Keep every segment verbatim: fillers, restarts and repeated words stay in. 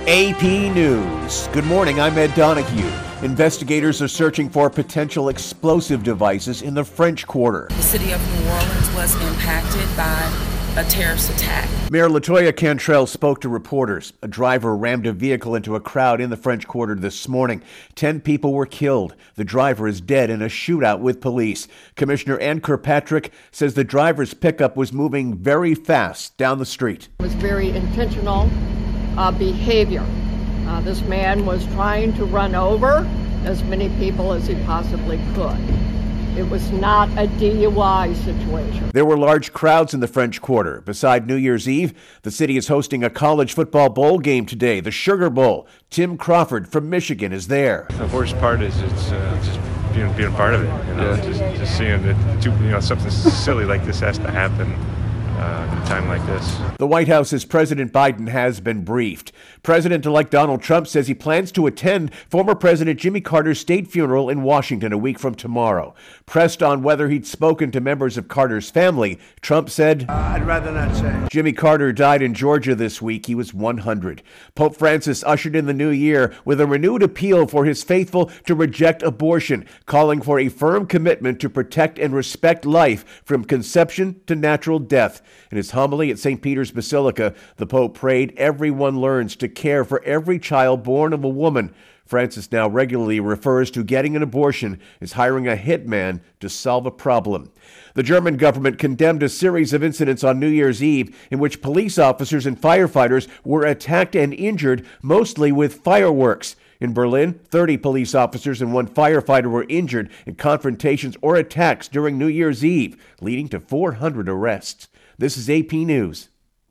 A P News. Good morning, I'm Ed Donahue. Investigators are searching for potential explosive devices in the French Quarter. The city of New Orleans was impacted by a terrorist attack. Mayor Latoya Cantrell spoke to reporters. A driver rammed a vehicle into a crowd in the French Quarter this morning. Ten people were killed. The driver is dead in a shootout with police. Commissioner Ann Kirkpatrick says the driver's pickup was moving very fast down the street. It was very intentional uh, behavior. Uh, this man was trying to run over as many people as he possibly could. It was not a D U I situation. There were large crowds in the French Quarter. Beside New Year's Eve, the city is hosting a college football bowl game today, the Sugar Bowl. Tim Crawford from Michigan is there. The worst part is it's uh, just being being part of it. You know, yeah. just just seeing that you know something silly like this has to happen. Uh, at a time like this. The White House says President Biden has been briefed. President-elect Donald Trump says he plans to attend former President Jimmy Carter's state funeral in Washington a week from tomorrow. Pressed on whether he'd spoken to members of Carter's family, Trump said, uh, I'd rather not say. Jimmy Carter died in Georgia this week. He was one hundred. Pope Francis ushered in the new year with a renewed appeal for his faithful to reject abortion, calling for a firm commitment to protect and respect life from conception to natural death. In his homily at Saint Peter's Basilica, the Pope prayed everyone learns to care for every child born of a woman. Francis now regularly refers to getting an abortion as hiring a hitman to solve a problem. The German government condemned a series of incidents on New Year's Eve in which police officers and firefighters were attacked and injured, mostly with fireworks. In Berlin, thirty police officers and one firefighter were injured in confrontations or attacks during New Year's Eve, leading to four hundred arrests. This is A P News.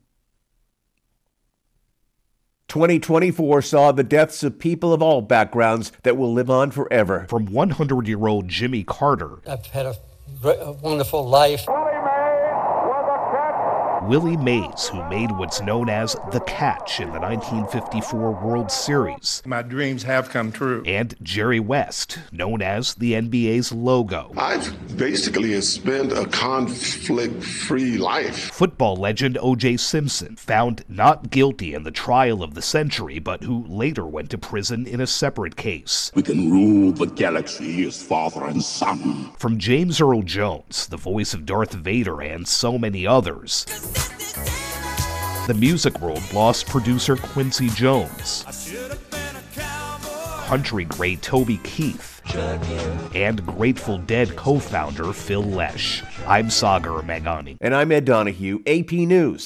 twenty twenty-four saw the deaths of people of all backgrounds that will live on forever. From one hundred-year-old Jimmy Carter. I've had a, a wonderful life. Willie Mays, who made what's known as the catch in the nineteen fifty-four World Series. My dreams have come true. And Jerry West, known as the N B A's logo. I've basically spent a conflict-free life. Football legend O J Simpson, found not guilty in the trial of the century, but who later went to prison in a separate case. We can rule the galaxy as father and son. From James Earl Jones, the voice of Darth Vader, and so many others. The music world lost producer Quincy Jones, country great Toby Keith, and Grateful Dead co-founder Phil Lesh. I'm Sagar Magani. And I'm Ed Donahue, A P News.